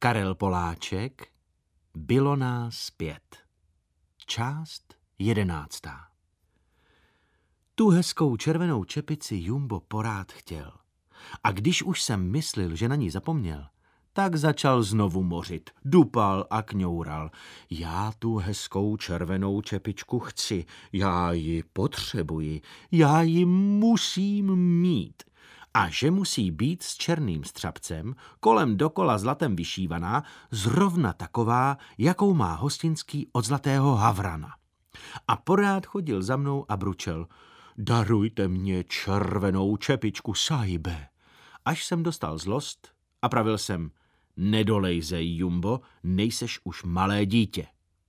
Karel Poláček, Bylo nás 5. Část 11. Tu hezkou červenou čepici Jumbo porád chtěl. A když už jsem myslil, že na ní zapomněl, tak začal znovu mořit, dupal a kňoural. Já tu hezkou červenou čepičku chci, já ji potřebuji, já ji musím mít. A že musí být s černým střapcem, kolem dokola zlatem vyšívaná, zrovna taková, jakou má Hostinský od zlatého havrana. A porád chodil za mnou a bručel: darujte mě červenou čepičku, sahibe. Až jsem dostal zlost a pravil jsem: nedolejzej, Jumbo, nejseš už malé dítě.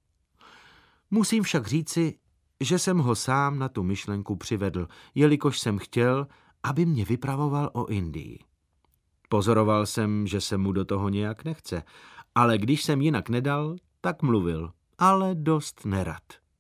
Musím však říci, že jsem ho sám na tu myšlenku přivedl, jelikož jsem chtěl, aby mě vypravoval o Indii. Pozoroval jsem, že se mu do toho nějak nechce, ale když jsem jinak nedal, tak mluvil, ale dost nerad.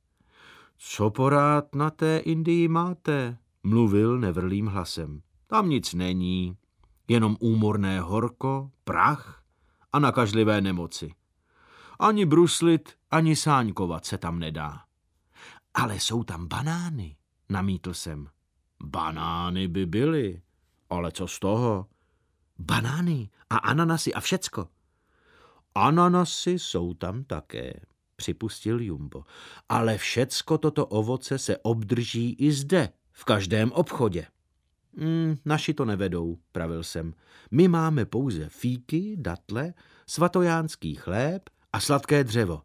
Co porád na té Indii máte? Mluvil nevrlým hlasem. Tam nic není, jenom úmorné horko, prach a nakažlivé nemoci. Ani bruslit, ani sáňkovat se tam nedá. Ale jsou tam banány, namítl jsem. Banány by byly, ale co z toho? Banány a ananasy a všecko. Ananasy jsou tam také, připustil Jumbo, ale všecko toto ovoce se obdrží i zde, v každém obchodě. Naši to nevedou, pravil jsem. My máme pouze fíky, datle, svatojánský chléb a sladké dřevo.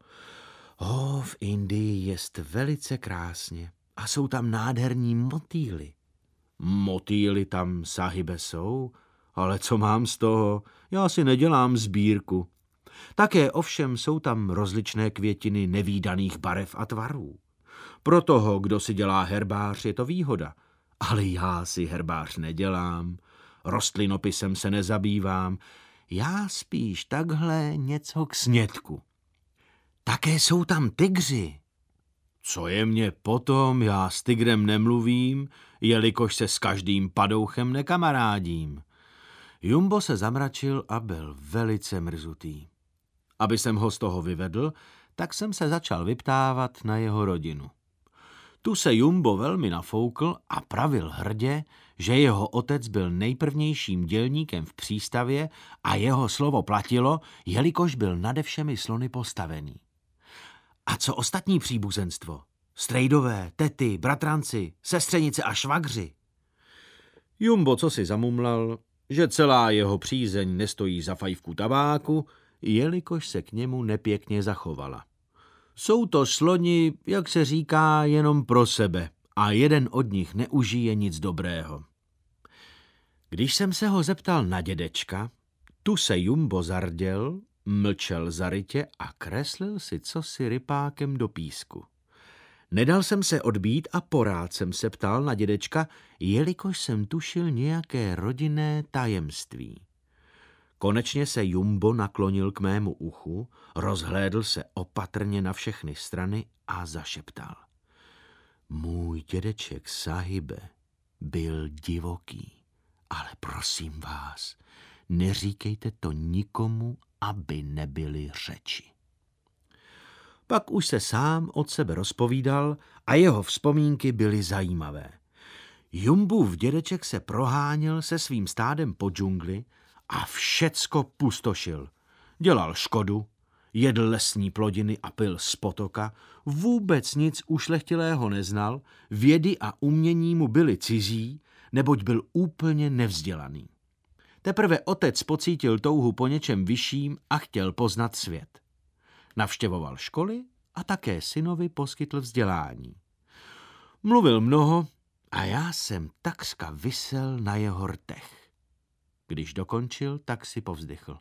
V Indii jest velice krásně a jsou tam nádherní motýly. Motýly tam, sahibe, jsou, ale co mám z toho? Já si nedělám sbírku. Také ovšem jsou tam rozličné květiny nevídaných barev a tvarů. Pro toho, kdo si dělá herbář, je to výhoda. Ale já si herbář nedělám, rostlinopisem se nezabývám, já spíš takhle něco k snědku. Také jsou tam tygři. Co je mě potom, já s tygrem nemluvím, jelikož se s každým padouchem nekamarádím. Jumbo se zamračil a byl velice mrzutý. Aby jsem ho z toho vyvedl, tak jsem se začal vyptávat na jeho rodinu. Tu se Jumbo velmi nafoukl a pravil hrdě, že jeho otec byl nejprvnějším dělníkem v přístavě a jeho slovo platilo, jelikož byl nade všemi slony postavený. A co ostatní příbuzenstvo? Strejdové, tety, bratranci, sestřenice a švagři? Jumbo co si zamumlal, že celá jeho přízeň nestojí za fajfku tabáku, jelikož se k němu nepěkně zachovala. Jsou to sloni, jak se říká, jenom pro sebe a jeden od nich neužije nic dobrého. Když jsem se ho zeptal na dědečka, tu se Jumbo zarděl, mlčel zarytě a kreslil si cosi rypákem do písku. Nedal jsem se odbít a porád jsem se ptal na dědečka, jelikož jsem tušil nějaké rodinné tajemství. Konečně se Jumbo naklonil k mému uchu, rozhlédl se opatrně na všechny strany a zašeptal. Můj dědeček sahibe byl divoký, ale prosím vás, neříkejte to nikomu, aby nebyly řeči. Pak už se sám od sebe rozpovídal a jeho vzpomínky byly zajímavé. Jumbův dědeček se proháněl se svým stádem po džungli a všecko pustošil. Dělal škodu, jedl lesní plodiny a pil z potoka, vůbec nic ušlechtilého neznal, vědy a umění mu byly cizí, neboť byl úplně nevzdělaný. Teprve otec pocítil touhu po něčem vyšším a chtěl poznat svět. Navštěvoval školy a také synovi poskytl vzdělání. Mluvil mnoho a já jsem takřka visel na jeho rtech. Když dokončil, tak si povzdychl.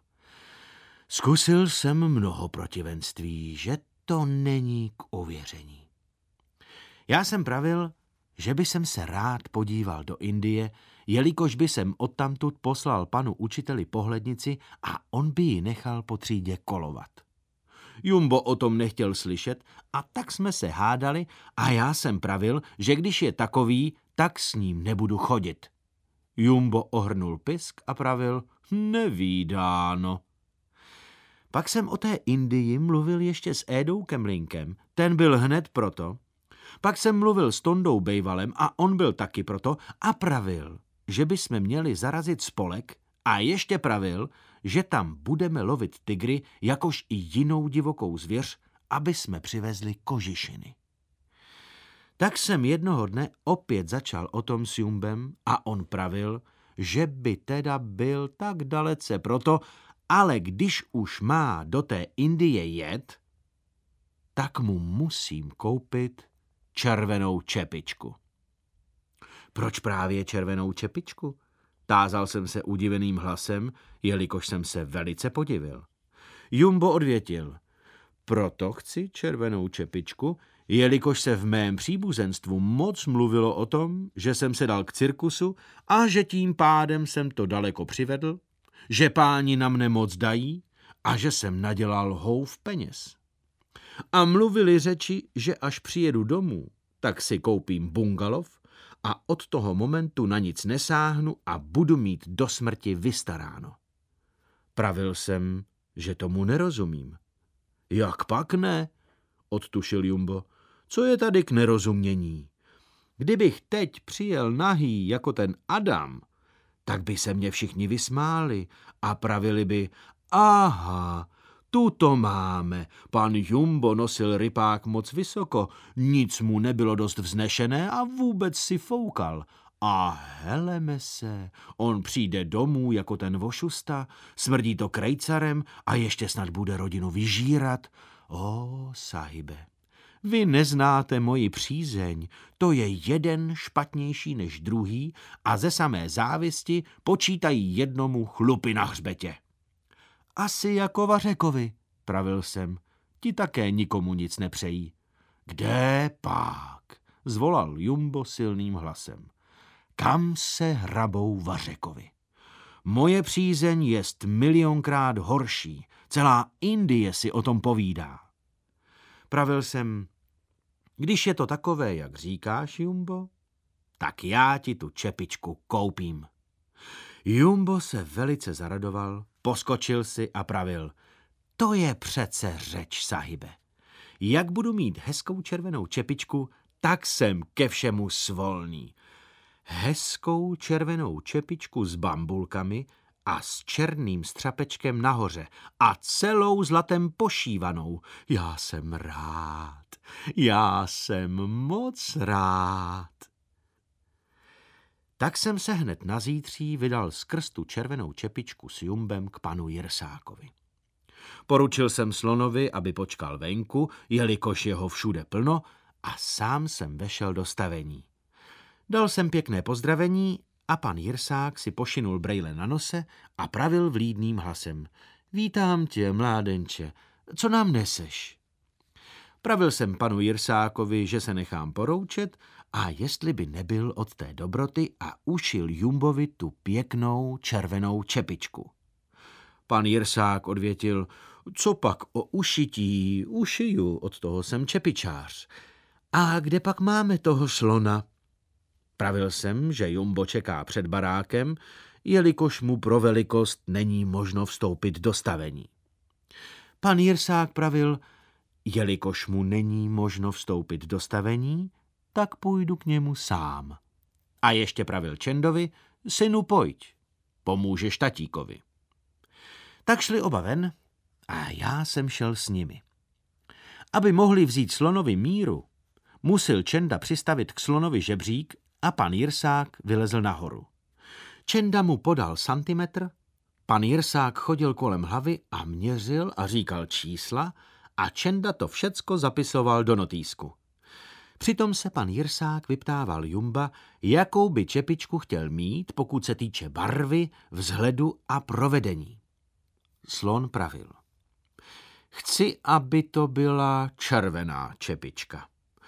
Zkusil jsem mnoho protivenství, že to není k uvěření. Já jsem pravil, že by jsem se rád podíval do Indie, jelikož by jsem odtamtud poslal panu učiteli pohlednici a on by ji nechal po třídě kolovat. Jumbo o tom nechtěl slyšet a tak jsme se hádali a já jsem pravil, že když je takový, tak s ním nebudu chodit. Jumbo ohrnul pysk a pravil, nevídáno. Pak jsem o té Indii mluvil ještě s Édou Kemlinkem, ten byl hned proto. Pak jsem mluvil s Tondou Bejvalem a on byl taky proto a pravil, že bychom měli zarazit spolek a ještě pravil, že tam budeme lovit tygry, jakož i jinou divokou zvěř, aby jsme přivezli kožišiny. Tak jsem jednoho dne opět začal o tom s Jumbem a on pravil, že by teda byl tak dalece proto, ale když už má do té Indie jet, tak mu musím koupit červenou čepičku. Proč právě červenou čepičku? Tázal jsem se udiveným hlasem, jelikož jsem se velice podivil. Jumbo odvětil, proto chci červenou čepičku, jelikož se v mém příbuzenstvu moc mluvilo o tom, že jsem se dal k cirkusu a že tím pádem jsem to daleko přivedl, že páni na mne moc dají a že jsem nadělal houf peněz. A mluvili řeči, že až přijedu domů, tak si koupím bungalov a od toho momentu na nic nesáhnu a budu mít do smrti vystaráno. Pravil jsem, že tomu nerozumím. Jak pak ne? Odtušil Jumbo. Co je tady k nerozumění? Kdybych teď přijel nahý jako ten Adam, tak by se mě všichni vysmáli a pravili by, aha, tu to máme, pan Jumbo nosil rypák moc vysoko, nic mu nebylo dost vznešené a vůbec si foukal. A heleme se, on přijde domů jako ten vošusta, smrdí to krejcarem a ještě snad bude rodinu vyžírat. O, sahibe, vy neznáte moji přízeň, to je jeden špatnější než druhý a ze samé závisti počítají jednomu chlupy na hřbetě. Asi jako Vařekovi, pravil jsem, ti také nikomu nic nepřejí. Kde pak? Zvolal Jumbo silným hlasem. Kam se hrabou Vařekovi? Moje přízeň jest milionkrát horší, celá Indie si o tom povídá. Pravil jsem, když je to takové, jak říkáš, Jumbo, tak já ti tu čepičku koupím. Jumbo se velice zaradoval, poskočil si a pravil, to je přece řeč, sahibe. Jak budu mít hezkou červenou čepičku, tak jsem ke všemu svolný. Hezkou červenou čepičku s bambulkami a s černým střapečkem nahoře a celou zlatem pošívanou. Já jsem moc rád. Tak jsem se hned na zítří vydal skrz tu červenou čepičku s Jumbem k panu Jirsákovi. Poručil jsem slonovi, aby počkal venku, jelikož jeho všude plno, a sám jsem vešel do stavení. Dal jsem pěkné pozdravení a pan Jirsák si pošinul brejle na nose a pravil vlídným hlasem. Vítám tě, mládenče, co nám neseš? Pravil jsem panu Jirsákovi, že se nechám poroučet a jestli by nebyl od té dobroty a ušil Jumbovi tu pěknou červenou čepičku. Pan Jirsák odvětil, co pak o ušití, ušiju, od toho jsem čepičář. A kde pak máme toho slona? Pravil jsem, že Jumbo čeká před barákem, jelikož mu pro velikost není možno vstoupit do stavení. Pan Jirsák pravil, jelikož mu není možno vstoupit do stavení, tak půjdu k němu sám. A ještě pravil Čendovi, synu, pojď, pomůžeš tatíkovi. Tak šli oba ven a já jsem šel s nimi. Aby mohli vzít slonovi míru, musel Čenda přistavit k slonovi žebřík a pan Jirsák vylezl nahoru. Čenda mu podal santimetr, pan Jirsák chodil kolem hlavy a měřil a říkal čísla a Čenda to všecko zapisoval do notýsku. Přitom se pan Jirsák vyptával Jumba, jakou by čepičku chtěl mít, pokud se týče barvy, vzhledu a provedení. Slon pravil. Chci, aby to byla červená čepička.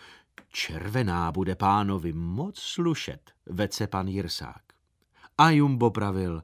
Červená bude pánovi moc slušet, vedl se pan Jirsák. A Jumbo pravil,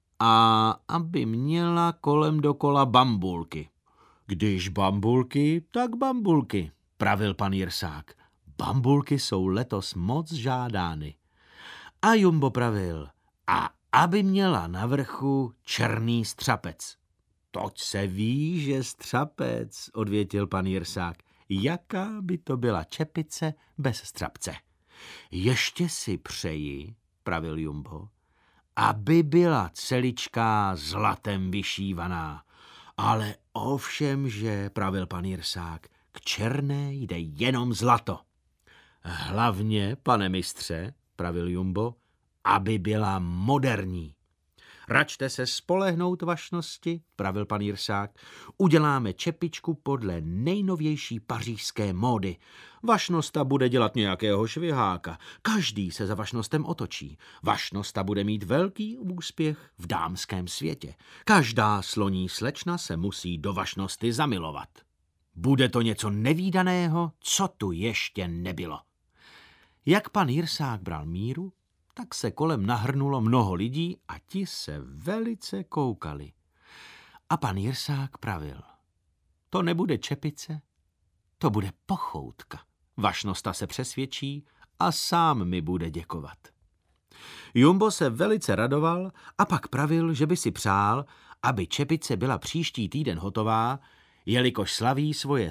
a aby měla kolem dokola bambulky. Když bambulky, tak bambulky, pravil pan Jirsák. Bambulky jsou letos moc žádány. A Jumbo pravil, a aby měla na vrchu černý střapec. Toť se ví, že střapec, odvětil pan Jirsák. Jaká by to byla čepice bez střapce? Ještě si přeji, pravil Jumbo, aby byla celičká zlatem vyšívaná. Ale ovšem, že, pravil pan Jirsák, k černé jde jenom zlato. Hlavně, pane mistře, pravil Jumbo, aby byla moderní. Račte se spolehnout vašnosti, pravil pan Jirsák. Uděláme čepičku podle nejnovější pařížské módy. Vašnosta bude dělat nějakého šviháka. Každý se za vašnostem otočí. Vašnosta bude mít velký úspěch v dámském světě. Každá sloní slečna se musí do vašnosty zamilovat. Bude to něco nevídaného, co tu ještě nebylo. Jak pan Jirsák bral míru, tak se kolem nahrnulo mnoho lidí a ti se velice koukali. A pan Jirsák pravil, to nebude čepice, to bude pochoutka. Vašnosta se přesvědčí a sám mi bude děkovat. Jumbo se velice radoval a pak pravil, že by si přál, aby čepice byla příští týden hotová, jelikož slaví svoje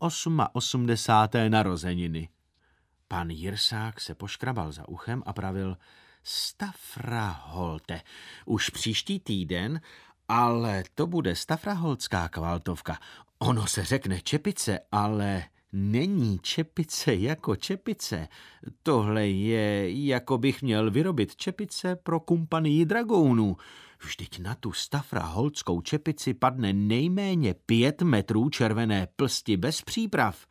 188. narozeniny. Pan Jirsák se poškrabal za uchem a pravil, Stafraholte, už příští týden, ale to bude stafraholtská kvaltovka. Ono se řekne čepice, ale není čepice jako čepice. Tohle je, jako bych měl vyrobit čepice pro kumpanii dragounů. Vždyť na tu stafraholtskou čepici padne nejméně 5 metrů červené plsti bez příprav.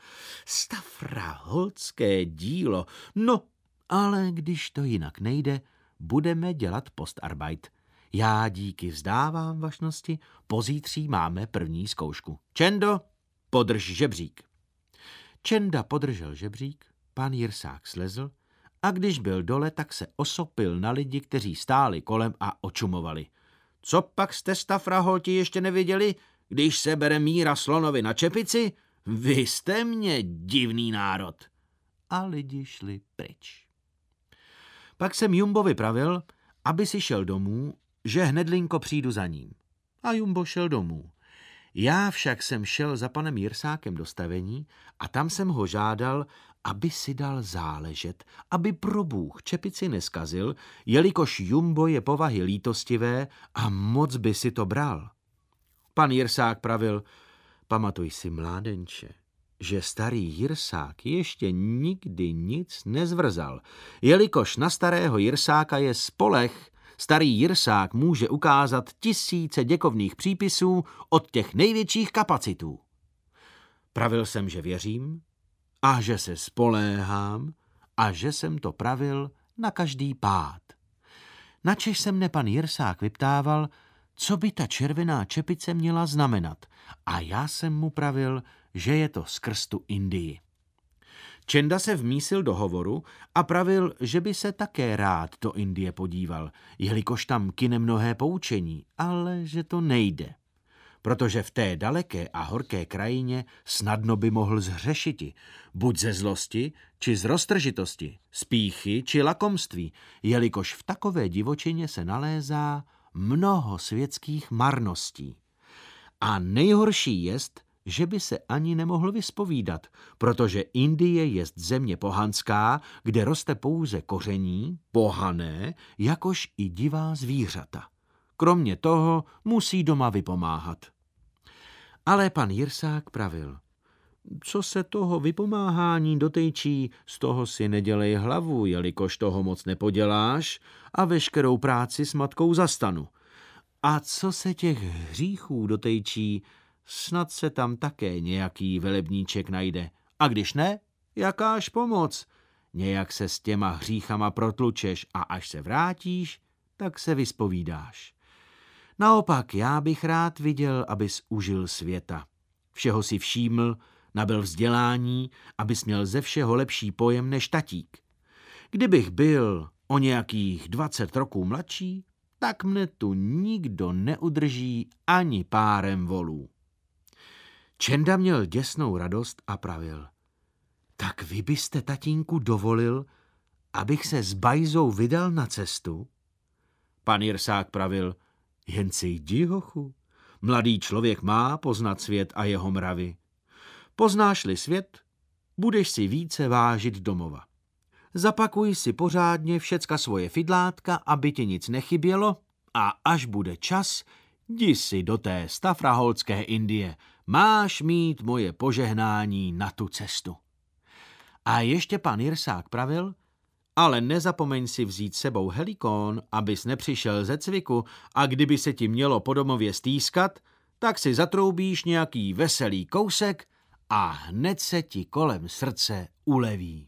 Stafraholtské dílo. No, ale když to jinak nejde, budeme dělat postarbeit. Já díky vzdávám vašnosti, pozítří máme první zkoušku. Čendo, podrž žebřík. Čenda podržel žebřík, pan Jirsák slezl a když byl dole, tak se osopil na lidi, kteří stáli kolem a očumovali. Co pak jste stafraholti ještě neviděli, když se bere míra slonovi na čepici? Vy jste mě divný národ. A lidi šli pryč. Pak jsem Jumbovi pravil, aby si šel domů, že hnedlinko přijdu za ním. A Jumbo šel domů. Já však jsem šel za panem Jirsákem do stavení a tam jsem ho žádal, aby si dal záležet, aby probůh čepici neskazil, jelikož Jumbo je povahy lítostivé a moc by si to bral. Pan Jirsák pravil, pamatuj si, mládenče, že starý Jirsák ještě nikdy nic nezvrzal, jelikož na starého Jirsáka je spoleh. Starý Jirsák může ukázat 1000 děkovných přípisů od těch největších kapacitů. Pravil jsem, že věřím a že se spoléhám a že jsem to pravil na každý pád. Načež se mne pan Jirsák vyptával, co by ta červená čepice měla znamenat, a já jsem mu pravil, že je to skrz tu Indii. Čenda se vmísil do hovoru a pravil, že by se také rád do Indie podíval, jelikož tam kyne mnohé poučení, ale že to nejde. Protože v té daleké a horké krajině snadno by mohl zhřešiti, buď ze zlosti, či z roztržitosti, z pýchy, či lakomství, jelikož v takové divočině se nalézá mnoho světských marností. A nejhorší jest, že by se ani nemohl vyspovídat, protože Indie jest země pohanská, kde roste pouze koření, pohané, jakož i divá zvířata. Kromě toho musí doma vypomáhat. Ale pan Jirsák pravil, co se toho vypomáhání dotejčí, z toho si nedělej hlavu, jelikož toho moc nepoděláš a veškerou práci s matkou zastanu. A co se těch hříchů dotejčí, snad se tam také nějaký velebníček najde. A když ne, jakáž pomoc? Nějak se s těma hříchama protlučeš a až se vrátíš, tak se vyspovídáš. Naopak, já bych rád viděl, abys užil světa. Všeho si všíml, nabyl vzdělání, abys měl ze všeho lepší pojem než tatík. Kdybych byl o nějakých 20 roků mladší, tak mne tu nikdo neudrží ani párem volů. Čenda měl děsnou radost a pravil, tak vy byste, tatínku, dovolil, abych se s Bajzou vydal na cestu? Pan Jirsák pravil, jen si jdi, hochu, Mladý člověk má poznat svět a jeho mravy. Poznáš-li svět, budeš si více vážit domova. Zapakuj si pořádně všecka svoje fidlátka, aby ti nic nechybělo, a až bude čas, jdi si do té stafraholské Indie. Máš mít moje požehnání na tu cestu. A ještě pan Jirsák pravil, ale nezapomeň si vzít sebou helikón, abys nepřišel ze cviku, a kdyby se ti mělo po domově stýskat, tak si zatroubíš nějaký veselý kousek a hned se ti kolem srdce uleví.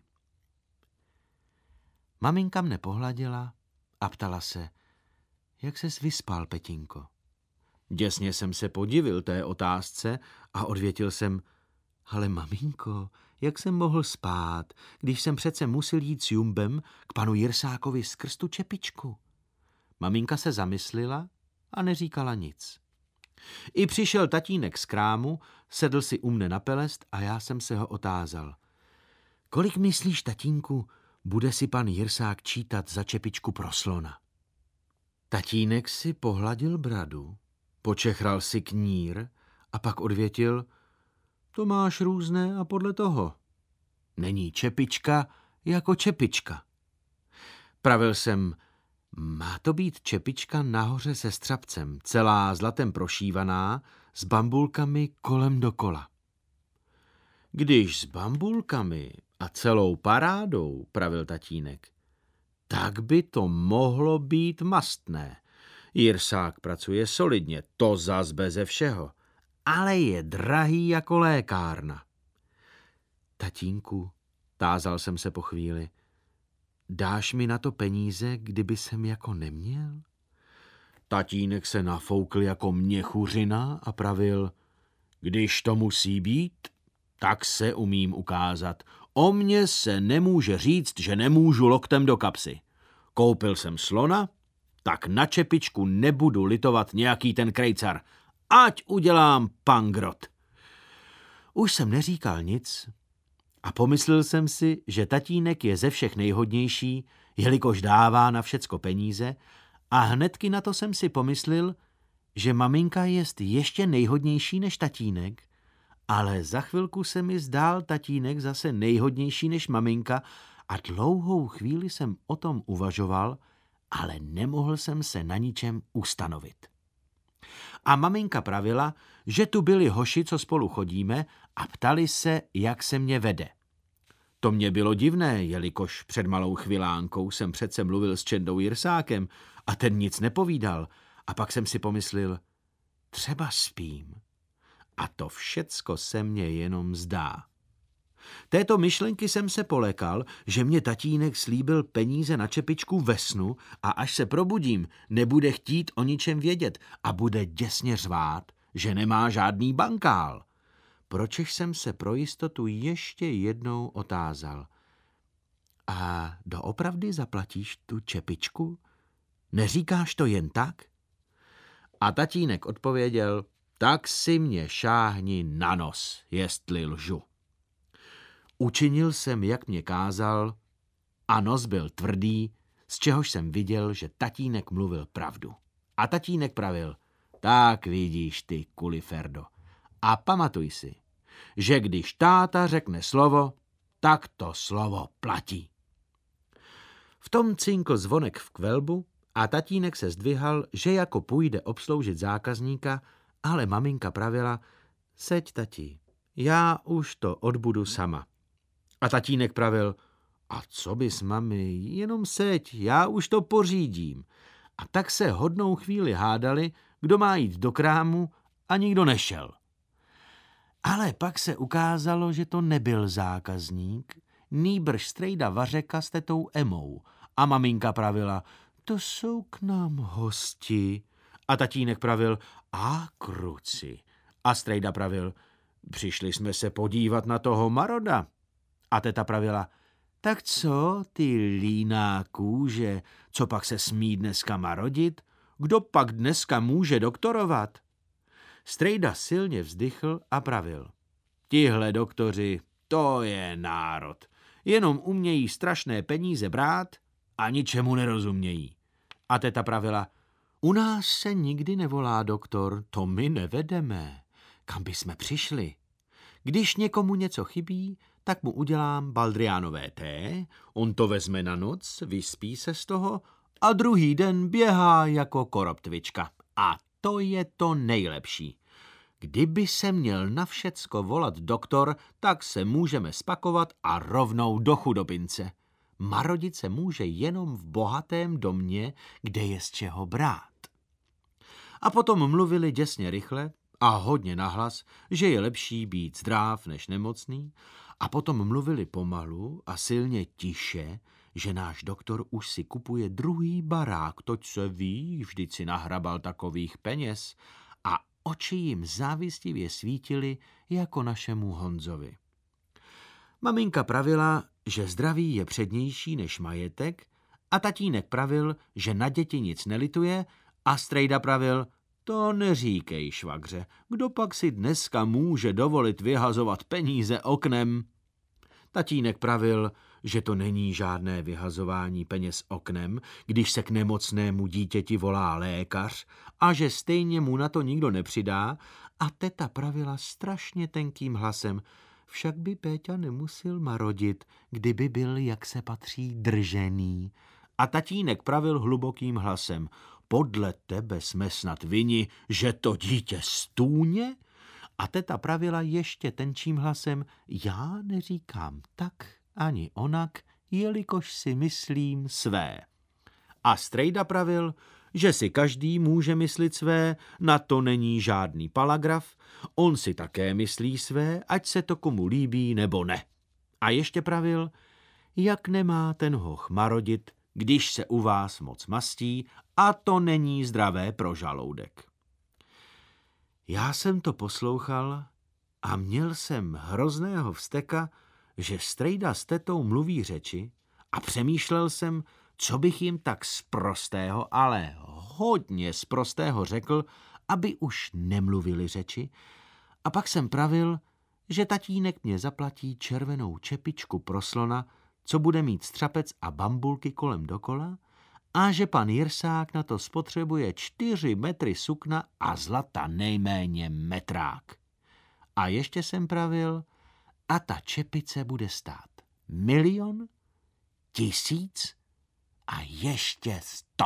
Maminka mne pohladila a ptala se, jak ses vyspal, Petinko? Děsně jsem se podivil té otázce a odvětil jsem, ale maminko, jak jsem mohl spát, když jsem přece musel jít s Jumbem k panu Jirsákovi skrz tu čepičku? Maminka se zamyslela a neříkala nic. I přišel tatínek z krámu, sedl si u mne na pelest a já jsem se ho otázal. Kolik myslíš, tatínku, bude si pan Jirsák čítat za čepičku pro slona? Tatínek si pohladil bradu, počechral si knír a pak odvětil, to máš různé a podle toho. Není čepička jako čepička. Pravil jsem, má to být čepička nahoře se střapcem, celá zlatem prošívaná, s bambulkami kolem dokola. Když s bambulkami a celou parádou, pravil tatínek, tak by to mohlo být mastné. Jirsák pracuje solidně, to zas beze všeho, ale je drahý jako lékárna. Tatínku, tázal jsem se po chvíli, dáš mi na to peníze, kdyby jsem jako neměl? Tatínek se nafoukl jako měchuřina a pravil, když to musí být, tak se umím ukázat. O mně se nemůže říct, že nemůžu loktem do kapsy. Koupil jsem slona, tak na čepičku nebudu litovat nějaký ten krejcar. Ať udělám pangrot. Už jsem neříkal nic a pomyslel jsem si, že tatínek je ze všech nejhodnější, jelikož dává na všecko peníze, a hnedky na to jsem si pomyslel, že maminka jest ještě nejhodnější než tatínek, ale za chvilku se mi zdál tatínek zase nejhodnější než maminka a dlouhou chvíli jsem o tom uvažoval, ale nemohl jsem se na ničem ustanovit. A maminka pravila, že tu byli hoši, co spolu chodíme, a ptali se, jak se mě vede. To mě bylo divné, jelikož před malou chvilánkou jsem přece mluvil s Čendou Jirsákem a ten nic nepovídal. A pak jsem si pomyslel, třeba spím. A to všecko se mně jenom zdá. Této myšlenky jsem se polekal, že mě tatínek slíbil peníze na čepičku ve snu a až se probudím, nebude chtít o ničem vědět a bude děsně řvát, že nemá žádný bankál. Pročež jsem se pro jistotu ještě jednou otázal. A doopravdy zaplatíš tu čepičku? Neříkáš to jen tak? A tatínek odpověděl, tak si mě šáhni na nos, jestli lžu. Učinil jsem, jak mě kázal, a nos byl tvrdý, z čehož jsem viděl, že tatínek mluvil pravdu. A tatínek pravil, tak vidíš ty, kuliferdo. A pamatuj si, že když táta řekne slovo, tak to slovo platí. V tom cinkl zvonek v kvelbu a tatínek se zdvihal, že jako půjde obsloužit zákazníka, ale maminka pravila, seď, tati, já už to odbudu sama. A tatínek pravil, a co bys, mami, jenom seď, já už to pořídím. A tak se hodnou chvíli hádali, kdo má jít do krámu, a nikdo nešel. Ale pak se ukázalo, že to nebyl zákazník, nýbrž strejda Vařeka s tetou Emou. A maminka pravila, to jsou k nám hosti. A tatínek pravil, a kruci. A strejda pravil, přišli jsme se podívat na toho maroda. A teta pravila, tak co, ty líná kůže, co pak se smí dneska marodit? Kdo pak dneska může doktorovat? Strejda silně vzdychl a pravil, tihle doktoři, to je národ. Jenom umějí strašné peníze brát a ničemu nerozumějí. A teta pravila, U nás se nikdy nevolá doktor, to my nevedeme. Kam by jsme přišli? Když někomu něco chybí, tak mu udělám baldriánové té, on to vezme na noc, vyspí se z toho a druhý den běhá jako koroptvička. A to je to nejlepší. Kdyby se měl na všecko volat doktor, tak se můžeme spakovat a rovnou do chudobince. Marodit se může jenom v bohatém domě, kde je z čeho brát. A potom mluvili děsně rychle a hodně nahlas, že je lepší být zdrav než nemocný, a potom mluvili pomalu a silně tiše, že náš doktor už si kupuje druhý barák, toť se ví, vždyť si nahrabal takových peněz, a oči jim závistivě svítily jako našemu Honzovi. Maminka pravila, že zdraví je přednější než majetek, a tatínek pravil, že na děti nic nelituje, a strejda pravil, to neříkej, švagře, kdo pak si dneska může dovolit vyhazovat peníze oknem? Tatínek pravil, že to není žádné vyhazování peněz oknem, když se k nemocnému dítěti volá lékař, a že stejně mu na to nikdo nepřidá, a teta pravila strašně tenkým hlasem, však by Péťa nemusel marodit, kdyby byl, jak se patří, držený. A tatínek pravil hlubokým hlasem, podle tebe jsme snad vini, že to dítě stůně? A teta pravila ještě tenčím hlasem, já neříkám tak ani onak, jelikož si myslím své. A strejda pravil, že si každý může myslit své, na to není žádný paragraf, on si také myslí své, ať se to komu líbí nebo ne. A ještě pravil, jak nemá ten hoch marodit, když se u vás moc mastí, a to není zdravé pro žaludek. Já jsem to poslouchal a měl jsem hrozného vzteka, že strejda s tetou mluví řeči, a přemýšlel jsem, co bych jim tak sprostého, ale hodně sprostého řekl, aby už nemluvili řeči, a pak jsem pravil, že tatínek mě zaplatí červenou čepičku pro slona, co bude mít střapec a bambulky kolem dokola, a že pan Jirsák na to spotřebuje 4 metry sukna a zlata nejméně metrák. A ještě jsem pravil, a ta čepice bude stát 1 000 000, 1000 a ještě 100.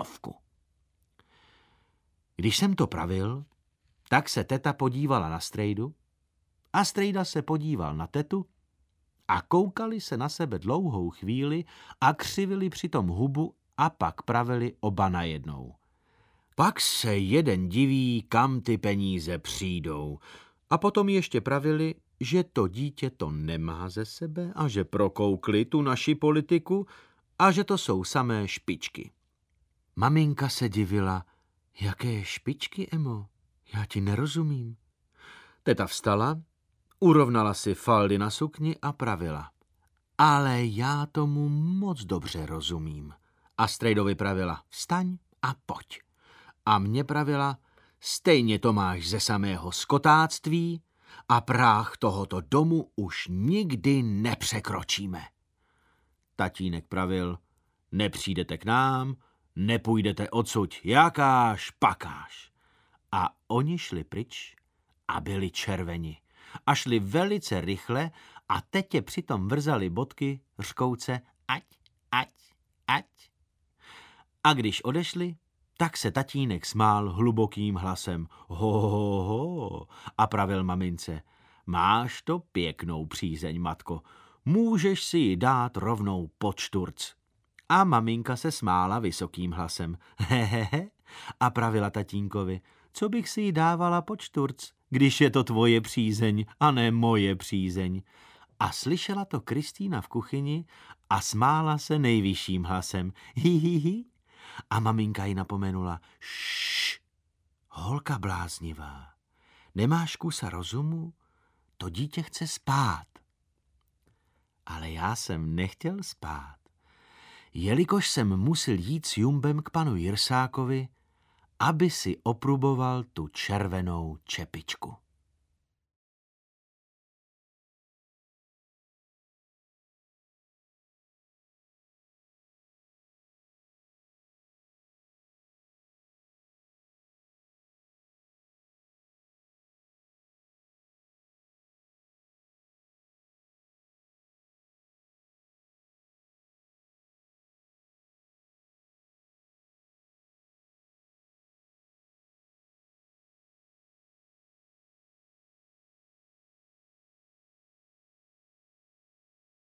Když jsem to pravil, tak se teta podívala na strejdu a strejda se podíval na tetu a koukali se na sebe dlouhou chvíli a křivili přitom hubu a pak pravili oba najednou. Pak se jeden diví, kam ty peníze přijdou, a potom ještě pravili, že to dítě to nemá ze sebe a že prokoukli tu naši politiku a že to jsou samé špičky. Maminka se divila, jaké špičky, Emo, já ti nerozumím. Teta vstala, urovnala si faldy na sukni a pravila, ale já tomu moc dobře rozumím. A strejdovi pravila, vstaň a pojď. A mě pravila, stejně to máš ze samého skotáctví a práh tohoto domu už nikdy nepřekročíme. Tatínek pravil, nepřijdete k nám, nepůjdete odsud, jakáž pakáž. A oni šli pryč a byli červeni. A šli velice rychle a tetě přitom vrzali bodky řkouce ať. A když odešli, tak se tatínek smál hlubokým hlasem ho, a pravil mamince, máš to pěknou přízeň, matko, můžeš si ji dát rovnou pod šturc. A maminka se smála vysokým hlasem hehehe a pravila tatínkovi, co bych si ji dávala pod šturc, když je to tvoje přízeň a ne moje přízeň. A slyšela to Kristýna v kuchyni a smála se nejvyšším hlasem hihihi. A maminka ji napomenula, šš, holka bláznivá, nemáš kusa rozumu? To dítě chce spát. Ale já jsem nechtěl spát, jelikož jsem musel jít s Jumbem k panu Jirsákovi, aby si opruboval tu červenou čepičku.